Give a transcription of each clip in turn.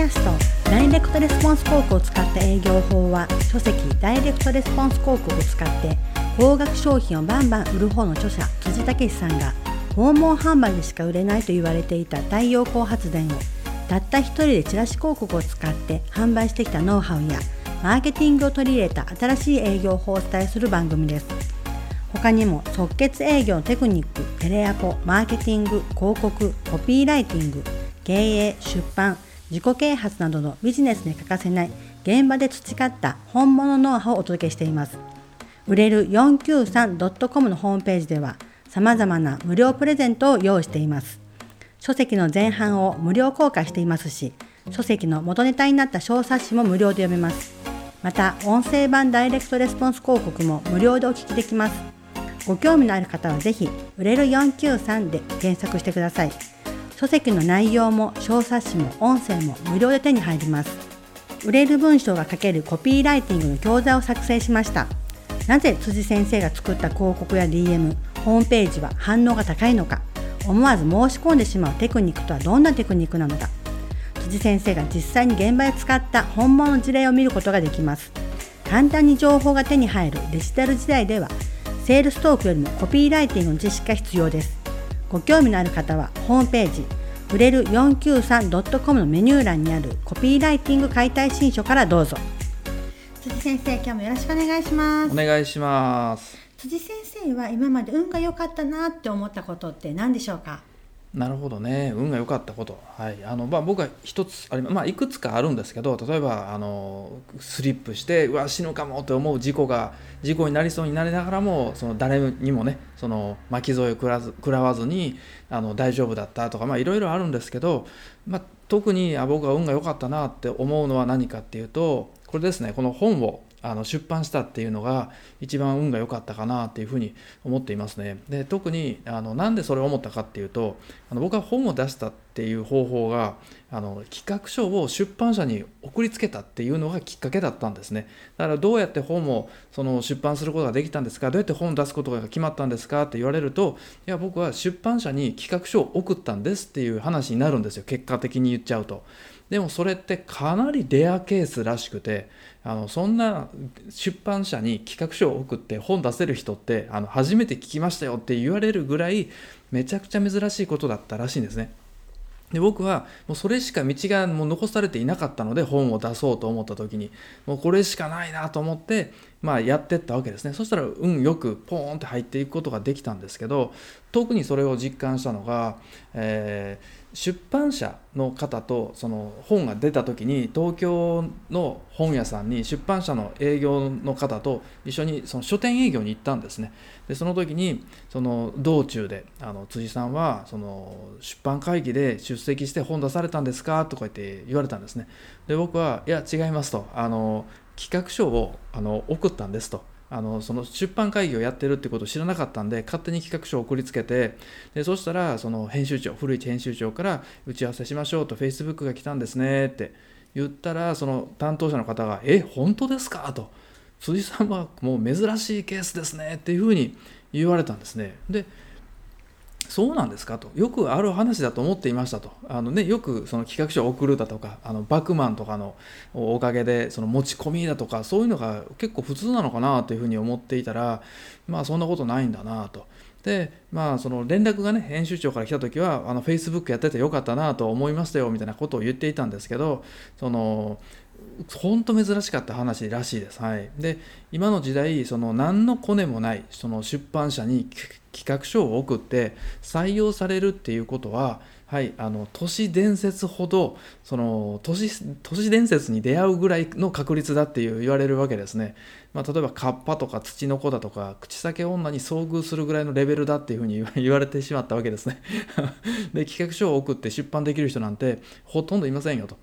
ャストダイレクトレスポンス広告を使った営業法は、書籍ダイレクトレスポンス広告を使って高額商品をバンバン売る方の著者辻武さんが、訪問販売でしか売れないと言われていた太陽光発電をたった一人でチラシ広告を使って販売してきたノウハウやマーケティングを取り入れた新しい営業法をお伝えする番組です。他にも即決営業のテクニック、テレアポ、マーケティング、広告、コピーライティング、経営、出版、自己啓発などのビジネスに欠かせない現場で培った本物ノウハウをお届けしています。売れる 493.com のホームページでは様々な無料プレゼントを用意しています。書籍の前半を無料公開していますし、書籍の元ネタになった小冊子も無料で読めます。また音声版ダイレクトレスポンス広告も無料でお聞きできます。ご興味のある方はぜひ売れる493で検索してください。書籍の内容も小冊子も音声も無料で手に入ります。売れる文章が書けるコピーライティングの教材を作成しました。なぜ辻先生が作った広告や DM、ホームページは反応が高いのか、思わず申し込んでしまうテクニックとはどんなテクニックなのか、辻先生が実際に現場で使った本物の事例を見ることができます。簡単に情報が手に入るデジタル時代では、セールストークよりもコピーライティングの知識が必要です。ご興味のある方はホームページ売れる 493.com のメニュー欄にあるコピーライティング解体新書からどうぞ。辻先生、今日もよろしくお願いします。 お願いします。 辻先生は今まで運が良かったなって思ったことって何でしょうか？ なるほどね、運が良かったこと、はい、僕は一ついくつかあるんですけど、例えばスリップして死ぬかもと思う事故になりそうになりながらも、その誰にもね、その巻き添えを食らわずに大丈夫だったとか、いろいろあるんですけど、特に僕が運が良かったなって思うのは何かっていうと、これですね。この本を出版したっていうのが一番運が良かったかなっていうふうに思っていますね。で、特になんでそれを思ったかっていうと、僕が本を出したっていう方法が企画書を出版社に送りつけたっていうのがきっかけだったんですね。だからどうやって本を出版することができたんですか、どうやって本を出すことが決まったんですかって言われると、いや僕は出版社に企画書を送ったんですっていう話になるんですよ、結果的に言っちゃうと。でもそれってかなりレアケースらしくて、そんな出版社に企画書を送って本出せる人って初めて聞きましたよって言われるぐらいめちゃくちゃ珍しいことだったらしいんですね。で、僕はもうそれしか道がもう残されていなかったので、本を出そうと思った時にもうこれしかないなと思って、やってったわけですね。そしたら運よくポーンって入っていくことができたんですけど、特にそれを実感したのが、出版社の方とその本が出た時に、東京の本屋さんに出版社の営業の方と一緒にその書店営業に行ったんですね。で、その時にその道中で辻さんはその出版会議で出席して本出されたんですかとか言われたんですね。で、僕はいや違いますと、企画書を送ったんですと。その出版会議をやってるってことを知らなかったんで、勝手に企画書を送りつけて、でそしたらその古市編集長から打ち合わせしましょうと、 Facebook が来たんですねって言ったら、その担当者の方が本当ですかと、辻さんはもう珍しいケースですねっていうふうに言われたんですね。で、そうなんですかと、よくある話だと思っていましたと。よくその企画書を送るだとか、バックマンとかのおかげでその持ち込みだとか、そういうのが結構普通なのかなというふうに思っていたら、そんなことないんだなと。で、その連絡がね、編集長から来た時はFacebook やっててよかったなと思いましたよみたいなことを言っていたんですけど、本当珍しかった話らしいです。はい。で、今の時代何のコネもないその出版社に企画書を送って採用されるっていうことは、はい、都市伝説ほど都市伝説に出会うぐらいの確率だって言われるわけですね。例えばカッパとかツチノコだとか口裂け女に遭遇するぐらいのレベルだっていうふうに言われてしまったわけですね。で、企画書を送って出版できる人なんてほとんどいませんよと、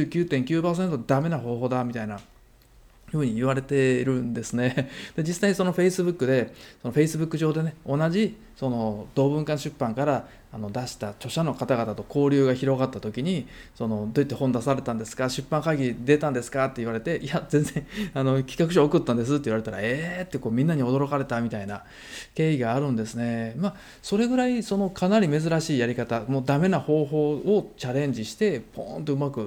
99.9% ダメな方法だみたいなふうに言われているんですね。で、実際その Facebook で、その Facebook 上でね、同じその同文化出版から出した著者の方々と交流が広がった時に、どうやって本出されたんですか、出版会議出たんですかって言われて、いや全然企画書送ったんですって言われたら、ってみんなに驚かれたみたいな経緯があるんですね。それぐらいかなり珍しいやり方、もうダメな方法をチャレンジしてポーンとうまく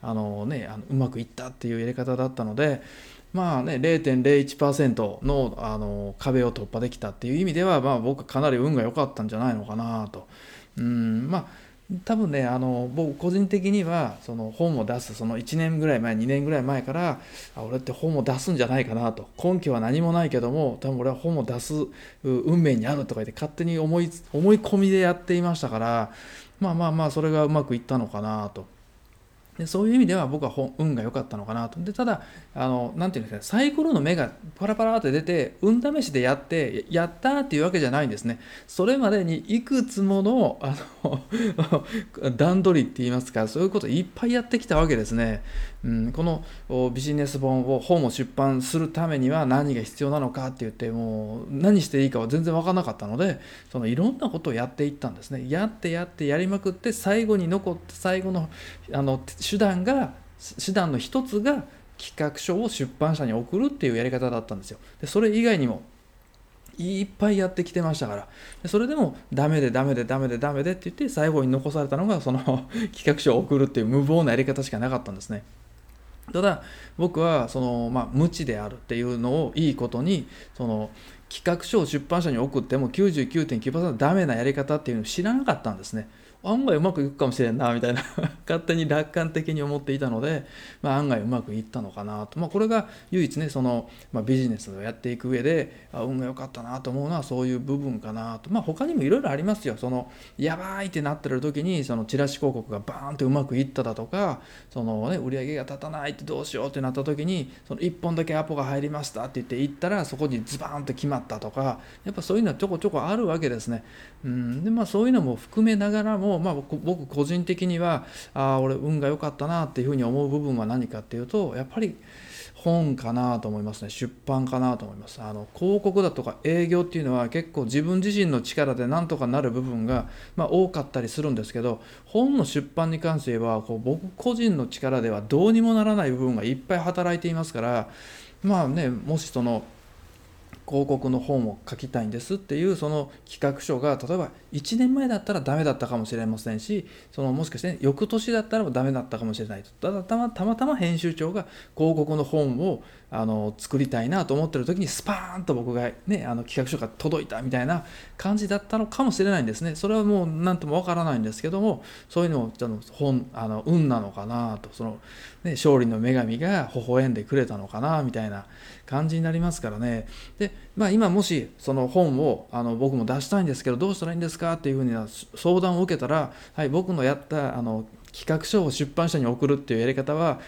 うまくいったっていうやり方だったので、0.01% の、壁を突破できたっていう意味では、僕はかなり運が良かったんじゃないのかなと。多分ね、僕個人的にはその本を出すその1年ぐらい前2年ぐらい前から、俺って本を出すんじゃないかなと、根拠は何もないけども多分俺は本を出す運命にあるとか言って勝手に思い込みでやっていましたから、それがうまくいったのかなと。でそういう意味では僕は運が良かったのかなと。でただなんていうんですか、サイコロの目がパラパラって出て運試しでやってやったっていうわけじゃないんですね。それまでにいくつもの段取りって言いますか、そういうことをいっぱいやってきたわけですね。このビジネス本を出版するためには何が必要なのかって言って、もう何していいかは全然分からなかったので、そのいろんなことをやっていったんですね。やりまくって、最後に残って最後の手段の一つが企画書を出版社に送るっていうやり方だったんですよ。でそれ以外にもいっぱいやってきてましたから、でそれでもダメでって言って最後に残されたのがその企画書を送るっていう無謀なやり方しかなかったんですね。ただ僕は無知であるっていうのをいいことに、その企画書を出版社に送っても 99.9% ダメなやり方っていうのを知らなかったんですね。案外うまくいくかもしれんなみたいな勝手に楽観的に思っていたので、案外うまくいったのかなと。これが唯一ね、ビジネスをやっていく上で運が良かったなと思うのはそういう部分かなと。他にもいろいろありますよ。やばいってなってる時にチラシ広告がバーンとうまくいっただとか、売り上げが立たないってどうしようってなった時に1本だけアポが入りましたって言って行ったらそこにズバーンと決まったとか、やっぱそういうのはちょこちょこあるわけですね。でそういうのも含めながらも、僕個人的には俺運が良かったなっていうふうに思う部分は何かっていうと、やっぱり本かなと思いますね。出版かなと思います。広告だとか営業っていうのは結構自分自身の力でなんとかなる部分が、多かったりするんですけど、本の出版に関しては僕個人の力ではどうにもならない部分がいっぱい働いていますから、もし広告の本を書きたいんですっていうその企画書が例えば1年前だったらダメだったかもしれませんし、もしかして、翌年だったらダメだったかもしれないと。たまたま編集長が広告の本を作りたいなと思ってる時にスパーンと僕が企画書が届いたみたいな感じだったのかもしれないんですね。それはもう何ともわからないんですけども、そういうのを運なのかなと、勝利の女神が微笑んでくれたのかなみたいな感じになりますからね。で、今もしその本を僕も出したいんですけどどうしたらいいんですかっていうふうに相談を受けたら、僕のやった企画書を出版社に送るっていうやり方は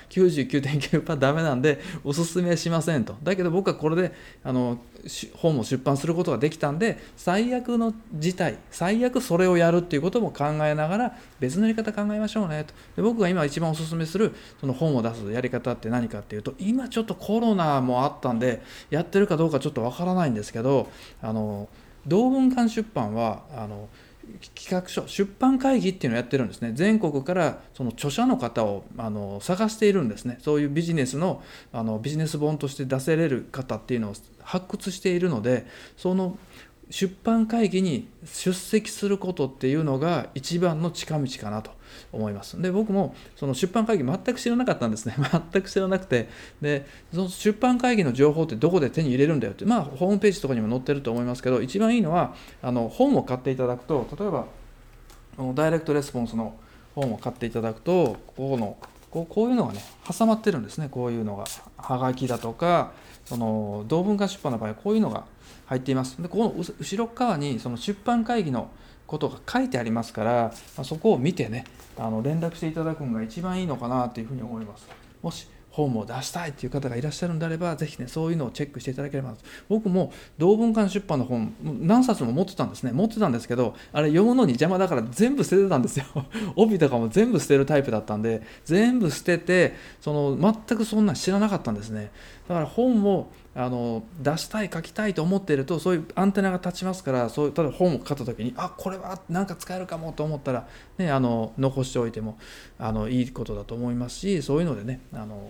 99.9% ダメなんでおすすめしませんと。だけど僕はこれで本を出版することができたんで、最悪それをやるっていうことも考えながら別のやり方考えましょうねと。で僕が今一番おすすめするその本を出すやり方って何かっていうと、今ちょっとコロナもあったんでやってるかどうかちょっとわからないんですけど、同文館出版は企画書出版会議っていうのをやってるんですね。全国からその著者の方を探しているんですね。そういうビジネス本として出せれる方っていうのを発掘しているので、その出版会議に出席することっていうのが一番の近道かなと思います。で僕もその出版会議全く知らなかったんですね。全く知らなくて、でその出版会議の情報ってどこで手に入れるんだよって、ホームページとかにも載ってると思いますけど、一番いいのは本を買っていただくと、例えばダイレクトレスポンスの本を買っていただくと、こういうのがね挟まってるんですね。こういうのがはがきだとか、同文館出版の場合はこういうのが入っています。でこの後ろ側にその出版会議のことが書いてありますから、そこを見てね連絡していただくのが一番いいのかなというふうに思います。もし本を出したいという方がいらっしゃるんであれば、ぜひねそういうのをチェックしていただければ。僕も同文館出版の本何冊も持ってたんですけど、あれ読むのに邪魔だから全部捨ててたんですよ。帯とかも全部捨てるタイプだったんで、全部捨てて全くそんな知らなかったんですね。だから本を出したい書きたいと思っていると、そういうアンテナが立ちますから、例えば本を買った時にこれは何か使えるかもと思ったら、残しておいてもいいことだと思いますし、そういうのでね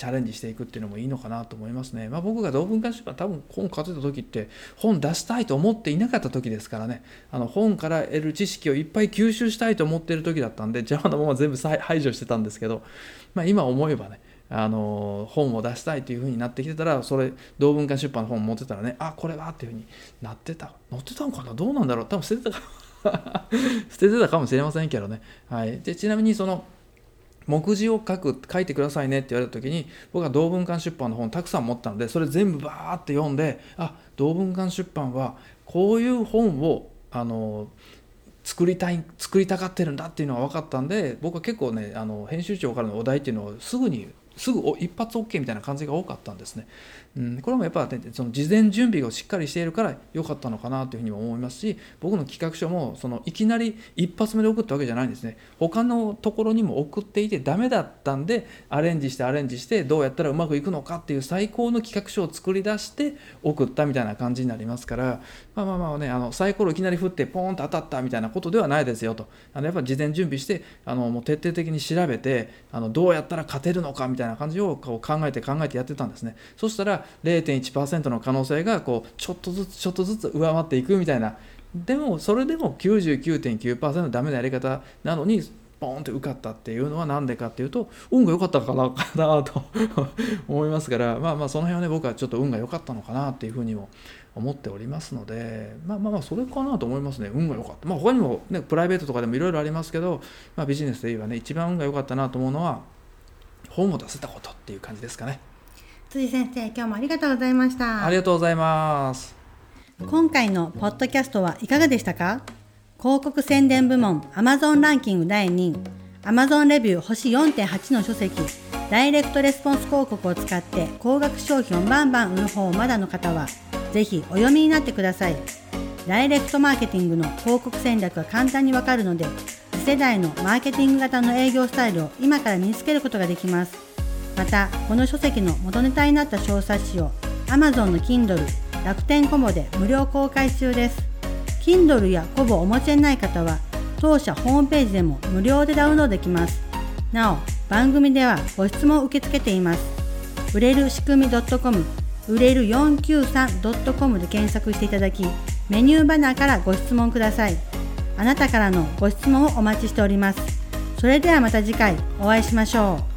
チャレンジしていくっていうのもいいのかなと思いますね。僕が同文館出版多分本数えた時って本出したいと思っていなかった時ですからね、本から得る知識をいっぱい吸収したいと思っている時だったんで邪魔なまま全部排除してたんですけど、今思えばね本を出したいという風になってきてたら、それ同文館出版の本持ってたらね、これはっていう風になってたのかな、どうなんだろう、多分捨ててたかもしれませんけどね。でちなみにその目次を書いてくださいねって言われた時に、僕は同文館出版の本たくさん持ったので、それ全部バーって読んで、同文館出版はこういう本を作りたがってるんだっていうのが分かったんで、僕は結構ね編集長からのお題っていうのをすぐ一発 OK みたいな感じが多かったんですね。これもやっぱり、ね、その事前準備をしっかりしているから良かったのかなというふうにも思いますし、僕の企画書もいきなり一発目で送ったわけじゃないんですね。他のところにも送っていてダメだったんでアレンジしてどうやったらうまくいくのかっていう最高の企画書を作り出して送ったみたいな感じになりますから、サイコロいきなり振ってポーンと当たったみたいなことではないですよと。やっぱり事前準備してもう徹底的に調べてどうやったら勝てるのかみたいな感じを考えてやってたんですね。そしたら0.1% の可能性がちょっとずつ上回っていくみたいな。でもそれでも 99.9% ダメなやり方なのにポーンって受かったっていうのはなんでかっていうと、運が良かったからかなと思いますから、その辺はね僕はちょっと運が良かったのかなっていうふうにも思っておりますので、それかなと思いますね。運が良かった。他にもねプライベートとかでもいろいろありますけど、ビジネスで言えばね一番運が良かったなと思うのは本を出せたことっていう感じですかね。 辻先生、今日もありがとうございました。 ありがとうございます。 今回のポッドキャストはいかがでしたか？広告宣伝部門 Amazon ランキング第2位、 Amazon レビュー星 4.8 の書籍、ダイレクトレスポンス広告を使って高額商品をバンバン売る方をまだの方はぜひお読みになってください。ダイレクトマーケティングの広告戦略が簡単にわかるので、次世代のマーケティング型の営業スタイルを今から身につけることができます。またこの書籍の元ネタになった小冊子を Amazon の Kindle、楽天コボで無料公開中です。 Kindle やコボをお持ちでない方は当社ホームページでも無料でダウンロードできます。なお番組ではご質問を受け付けています。売れる仕組み .com、 売れる 493.com で検索していただき、メニューバナーからご質問ください。あなたからのご質問をお待ちしております。それではまた次回お会いしましょう。